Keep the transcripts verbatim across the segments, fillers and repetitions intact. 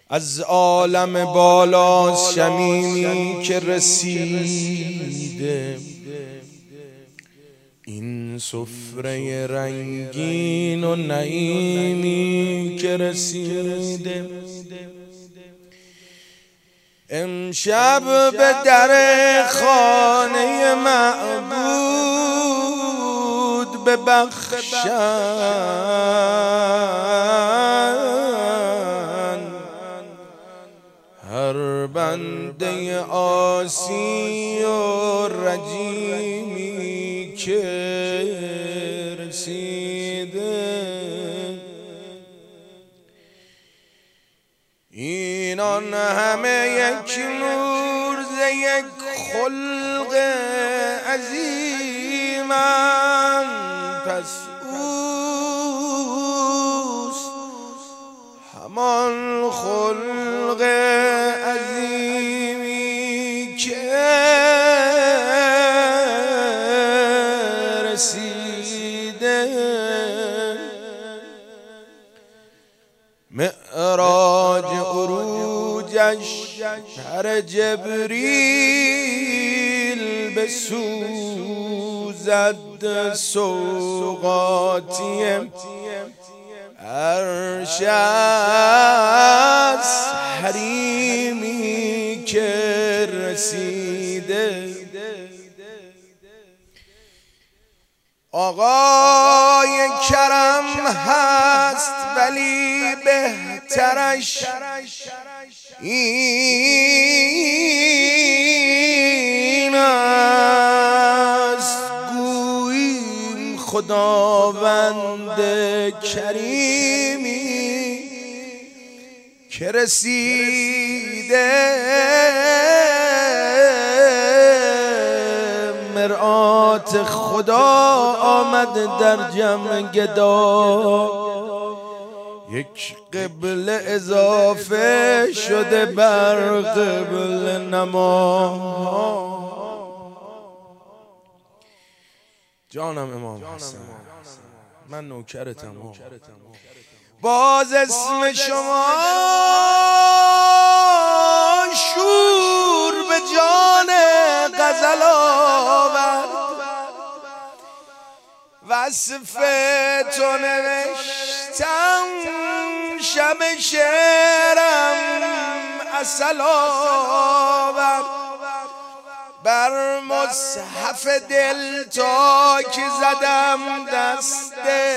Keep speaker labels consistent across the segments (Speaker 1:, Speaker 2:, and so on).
Speaker 1: از عالم بالا شمیمی که رسیده، این سفره رنگین و نعیمی که رسیده. امشب به در خانه معبود ببخشن هر بنده عاصی و رجیمی که رسیده. اینان همه یک نور ز یک خلق عظیمند، پس اوست همان خلق عظیمی که رسیده. معراج عروجش پر جبریل بسوزد، سوغاتی عرش از حریمی که رسیده. آقای کرم هست ولی بهترش این است، گوییم خداوند کریمی که رسیده. مرآت خدا آمد در جمع گدا، یک قبله اضافه شده بر قبله نما. جانم امام حسن، من نوکرتم. باز اسم شما شور به جان غزل آورد، وصف تو نوشتم شب شعرم عسل آورد. بر مصحف دل تا که زدم دست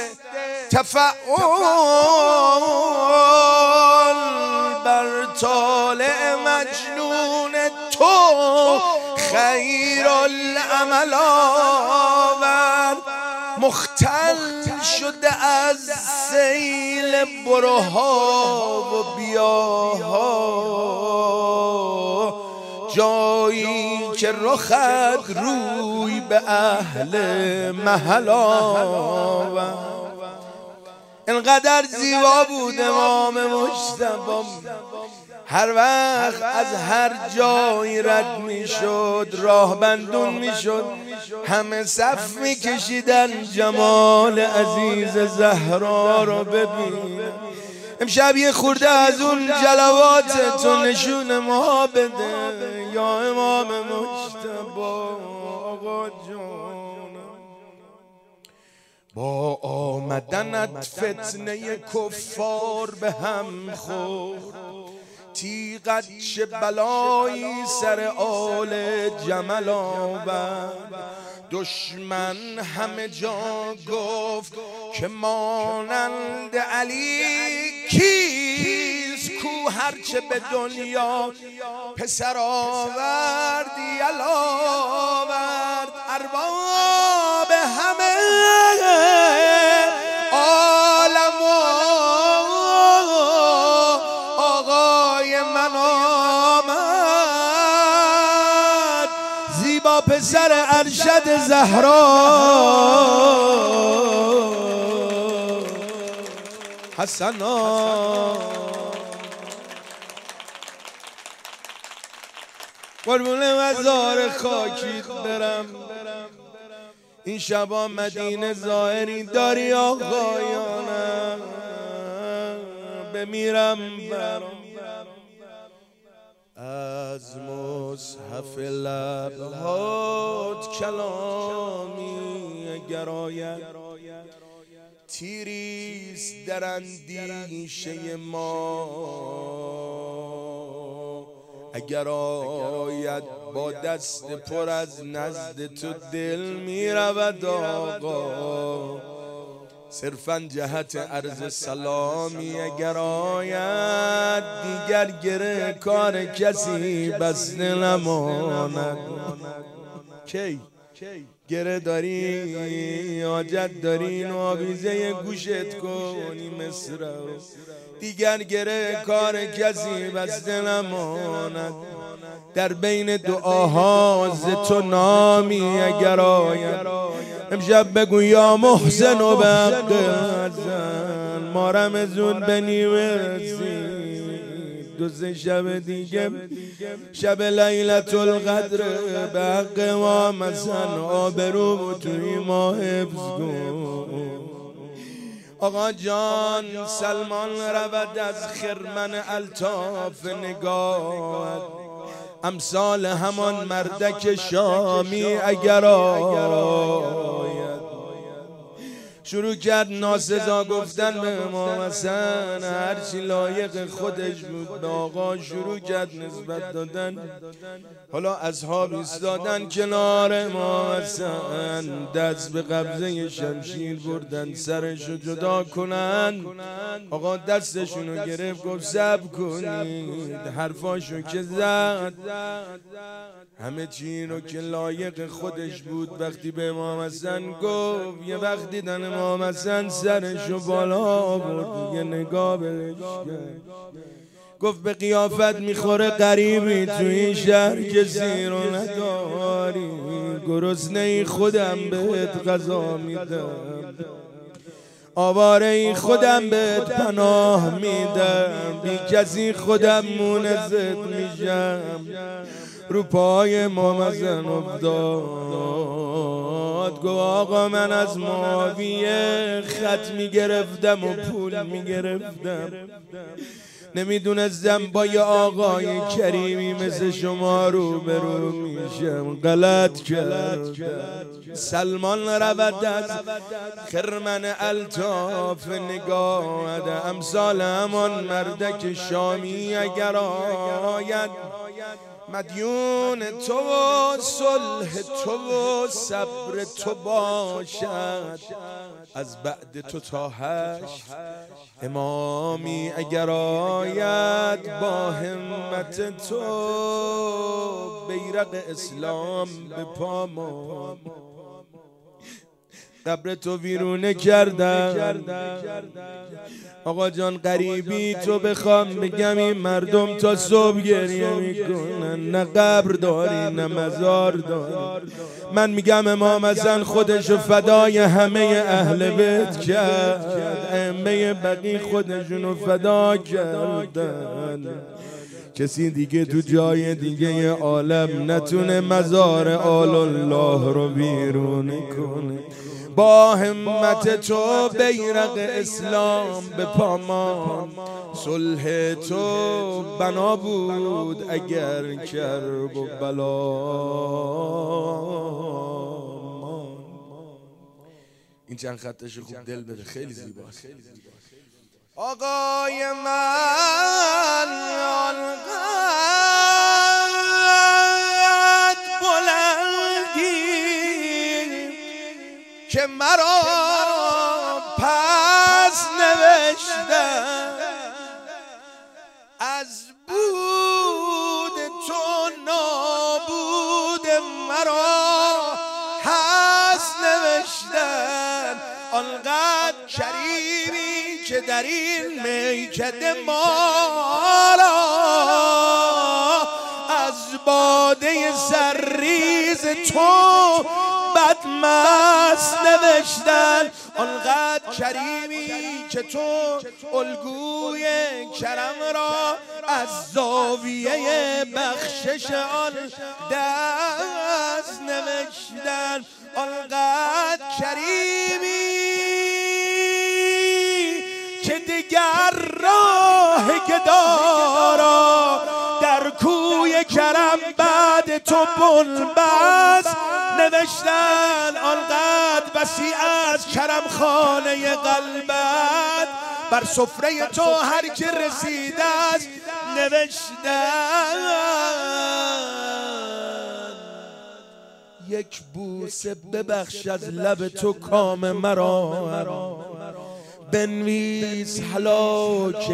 Speaker 1: تفعال، بر طالع مجنون تو خیر العمل آورد. مختل شده از سیل بروها و بیاها، جایی که رخت روی به اهل محل آورد. اینقدر زیبا بود امام مجتبی، هر وقت از هر جایی رد می شد راه بندون می شد، همه صف می کشیدن جمال عزیز زهرا رو ببین. امشب یه خورده از اون جلوات تو نشون ما بده یا امام مجتبی آقا جان. با آمدنت فتنه کفار به هم خورد، تیغت چه بلایی سر آل جمل آورد. دشمن همه جا گفت که مانند علی کیست، کو هرچه به دنیا پسر آورد یل آورد. ارباب همه عالم و آقای من آمد، زیبا پسر ارشد زهرا حسنا. قربون مزار خاکیت برم، این شبا مدینه ظاهری داری آقایانم، بمیرم برام از مصحف لبهات کلامی اگر آید تیریست در اندیشه ما، اگر آید با دست پر از نزد تو دل می رود آقا، صرفاً جهت عرض سلامی اگر آید دیگر گره کار کسی بسته نماند. کی گره داری حاجت داری اینو آویزه گوشت کنی مصر، دیگر گره کار کسی بسته نماند. در بین دعاها ز تو نامی اگر آید امشب بگو یا محسن و بقزن ما رمزون به نیمه رسید، دو سه شب دیگه شب لیلت القدر به حق ما مثلا آبرو توی ما حفظ کن. آقا جان سلمان رود از خرمن الطاف نگاهت، امثال همان مردک شامی اگر آید. شروع کرد ناسزا گفتن به امام حسن، هرچی لایق خودش بود به آقا شروع کرد نسبت دادن. حالا اصحاب ایستادن کنار امام حسن، دست به قبضه شمشیر بردن سرشو جدا کنن. آقا دستشونو گرفت گفت صبر کنید، حرفاشو که زد همه چی رو که لایق خودش بود. وقتی به امام حسن گفت یه وقت دیدن امام حسن سرشو بالا برد یه نگاه بهش کرد، گفت به قیافت میخوره غریبی تو این شهر کسی رو نداری، گرسنه خودم بهت غذا میدم، آواره خودم بهت پناه میدم، بی کسی خودم مونست میشم. رو پای امام حسن افتاد گفت آقا من از معاویه خط میگرفتم و پول میگرفتم، نمیدونستم با یه آقای کریمی مثل شما رو برو میشم، غلط کردم. سلمان رود از خرمن الطاف نگاهد، امثال همان مردک شامی اگر آید. مدیون تو و صلح تو و صبر تو باشد، از بعد تو تا حشر امامی اگر آید. با همت تو بیرق اسلام به پا ماند، قبر تو ویرونه کردن. آقا جان غریبی تو بخوام بگم این مردم تا صبح گریه میکنن، نه قبر داری نه مزار داری. من میگم امام حسن خودشو فدای همه اهل بیت کرد، ائمه بقی خودشونو فدا کردن. کسی دیگه تو جای دیگه عالم نتونه مزار آل الله رو بیرون کنه. با همت تو بیرق اسلام به پا ماند، صلح تو بنا بود اگر کرب و بلا. این چند خطش خوب دل بده، خیلی زیباست. آقای من آنقدر بلندی که مرا پس نوشتم، از بود تو نابود مرا هست نوشتم. آنقدر کریمی که در این میکده ما را از باده سرریز تو بدمست نوشتن. آنقدر کریمی که تو الگوی کرم را از زاویه بخشش آن دست نوشتن. آنقدر کریمی که دیگر راه گدا را در کوی کوی کرم بعد تو بلبست، نوشتن آنقدر وسیع از کرم خانه قلبت، بر سفره تو هر که رسیده است نوشتن یک بوسه ببخش از لب تو کام مرا، بنویس هلاک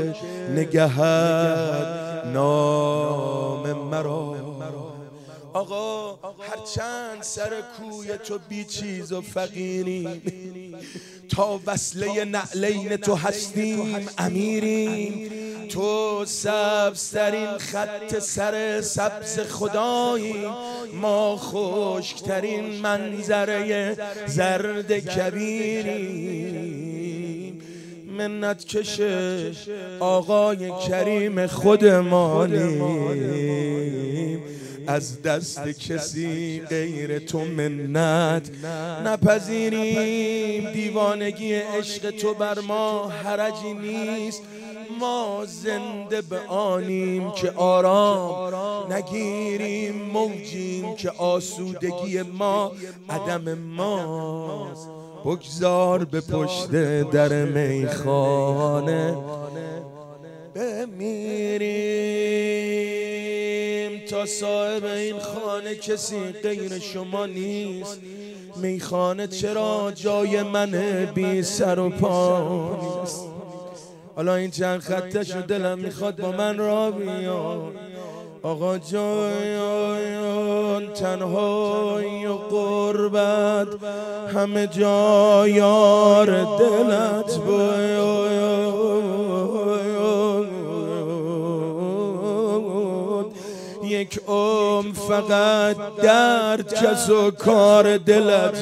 Speaker 1: نگهت نام مرا. آقا هرچند سر کوی تو بی چیز و فقیریم، تا وصله نعلین تو هستیم امیریم. تو سبزترین خط سر سبز خدایی، ما خشکترین منظره زرد کبیریم. منت کشه آقای کریم خودمانیم، از دست کسی غیر تو منت نپذیریم. دیوانگی عشق تو بر ما حرجی نیست، ما زنده به آنیم که آرام نگیریم، موجیم که آسودگی ما عدم ماست. بگذار به پشت در میخانه بمیریم، تا صاحب این خانه کسی غیر شما نیست. میخانه چرا جای من بی سر و پا نیست؟ حالا این چند خطش و دلم میخواد با من را بیان. آقا جایان تنهایی و قربت، همه جا یار دلت بود. یک عمر فقط درد کس و کار دلت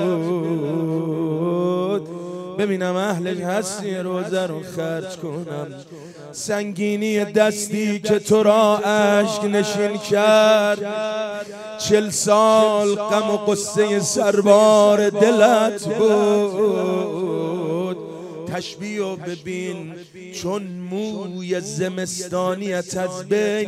Speaker 1: بود. ببینم اهلش هستی روزه رو خرج کنم، سنگینی دستی که تو را اشک نشین کرد. چل سال غم و قصه سربار دلت بود. تشبیه و ببین چون موی زمستانیت از بین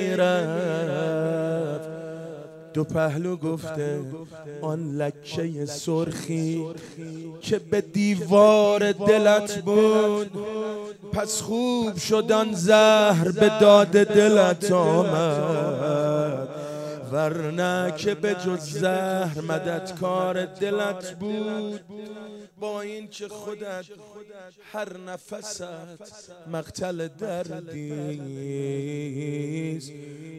Speaker 1: نمیرفت. دو پهلو گفته آن لکه سرخی که به دیوار دلت بود، پس خوب شد آن زهر به داد دلت آمد، ورنه که به جز زهر مددکار دلت بود. با این که خودت هر نفست مقتل دردیست،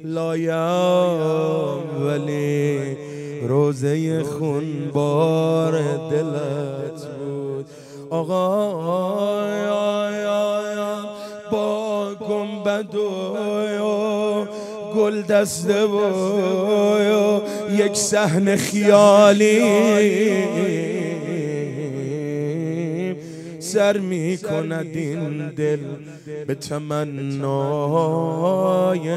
Speaker 1: لایم ولی روزه خونبار دلت بود. آقا با گنبد و گل دسته و یک صحن خیالی سر می کند این دل به تمنای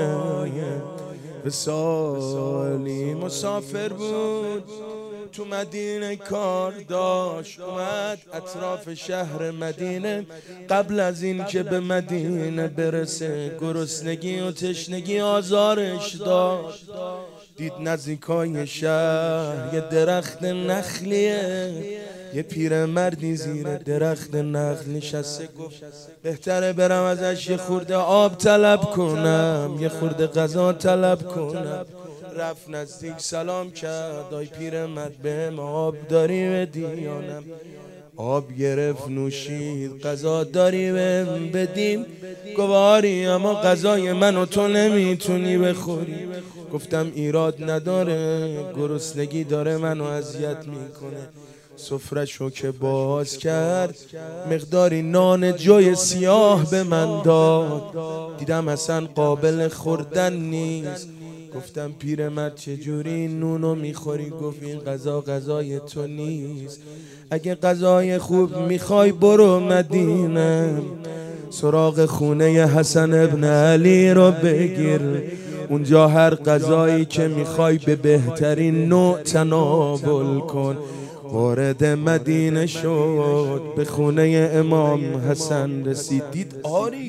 Speaker 1: وصالی. مسافر بود تو مدینه کار داشت، اومد اطراف شهر مدینه. قبل از این که به مدینه برسه گرسنگی و تشنگی آزارش داشت. دید نزدیکای شهر یه درخت نخلیه، یه پیرمردی زیر درخت نخل نشسته. گفت بهتره برم ازش یه خورده آب طلب کنم، یه خورده غذا طلب کنم. رفت نزدیک سلام کرد، آی پیرمرد بهم آب داری بدیانم؟ آب گرفت نوشید. غذا داری بهم بدیم؟ گواری اما غذای منو تو نمیتونی بخوری. گفتم ایراد نداره، گرسنگی داره منو اذیت میکنه. سفره‌شو که باز کرد مقداری نان جوی سیاه به من داد، دیدم اصلا قابل خوردن نیست. گفتم پیرمرد چجوری نونو میخوری؟ گفت این غذا غذای تو نیست، اگه غذای خوب میخوای برو مدینه، سراغ خونه حسن ابن علی رو بگیر، اونجا هر غذایی که میخوای به بهترین نوع تناول کن. وارد مدینه شد، به خونه امام حسن رسید. دید آری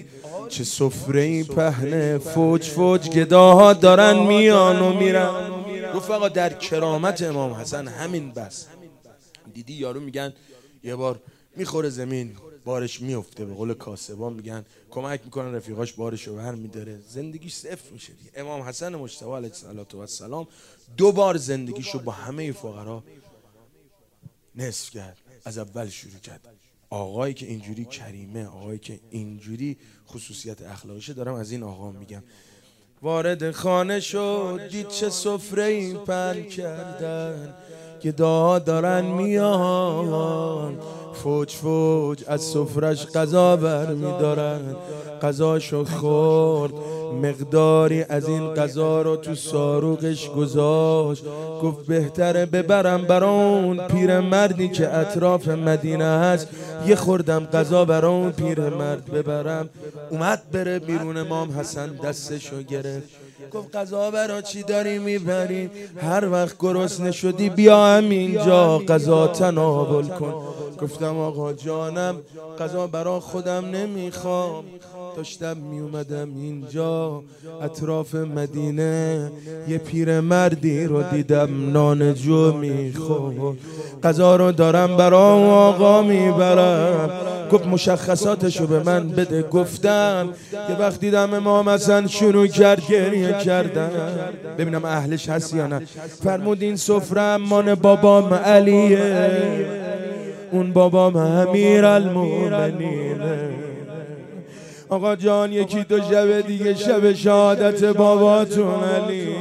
Speaker 1: چه سفره پهنه، فوج فوج گداها دارن میان و میرن. رفقا در کرامت امام حسن همین بس. دیدی یارو میگن یه بار میخوره زمین بارش میفته، به قول کاسبان میگن کمک میکنن رفیقاش بارشو بر میداره، زندگیش صفر میشه. امام حسن مجتبی علیه السلام دو بار زندگیشو با همه فقرا نصف کرد، از اول شروع کرد. آقایی که اینجوری کریمه، آقایی که اینجوری خصوصیت اخلاقیشه، دارم از این آقا میگم. وارد خانه شد دید چه سفره‌ای پهن کردن، که دا دارن میان، فوج فوج از سفرش غذا برمیدارن. غذاشو خورد، مقداری از این غذا رو تو ساروقش گذاشت، گفت بهتره ببرم برا اون پیرمردی که اطراف مدینه هست، یه خوردم غذا برا اون پیرمرد ببرم. اومد بره بیرون، امام حسن دستشو گرفت، گفت غذا برا چی داری میبری؟ هر وقت گرسنه شدی بیا همینجا غذا تناول کن. گفتم آقا جانم غذا برا خودم نمیخوام، داشتم میومدم اینجا اطراف مدینه یه پیر مردی رو دیدم نانجو میخورد، غذا رو دارم برا آقا میبرم. گفت مشخصاتشو به من بده. گفتم یه وقت دیدم امام حسن شروع کرد گریه کردن، ببینم اهلش هست یا نه. فرمود این سفره امان بابام علیه، اون بابام امیرالمومنینه. آقا جان یکی دو شب دیگه شب شهادت باباتون علیه.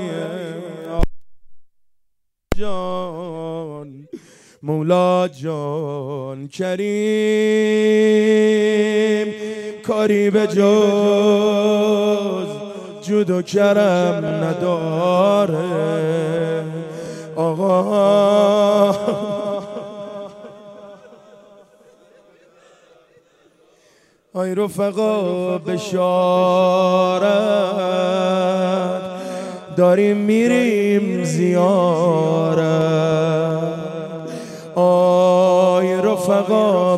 Speaker 1: جان مولا جان کریم، کاری به جز جود و کرم نداره. آقا آی رفقا بشارت داریم میریم زیارت. آی رفقا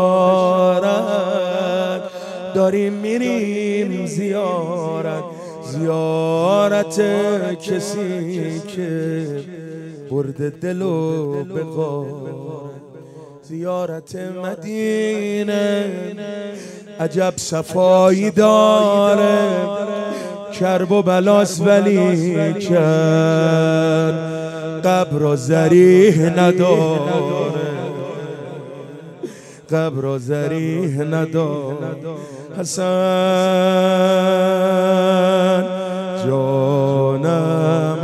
Speaker 1: بشارت داریم میریم زیارت. زیارت کسی که برده دلو به غارت. زیارت مدینه عجب صفایی داره، کرب و بلاس ولی کرد قبر و ذریح نداره، قبر و ذریح نداره. حسن جانم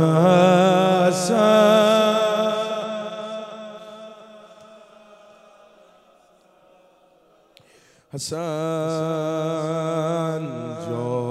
Speaker 1: حسن، حسن جان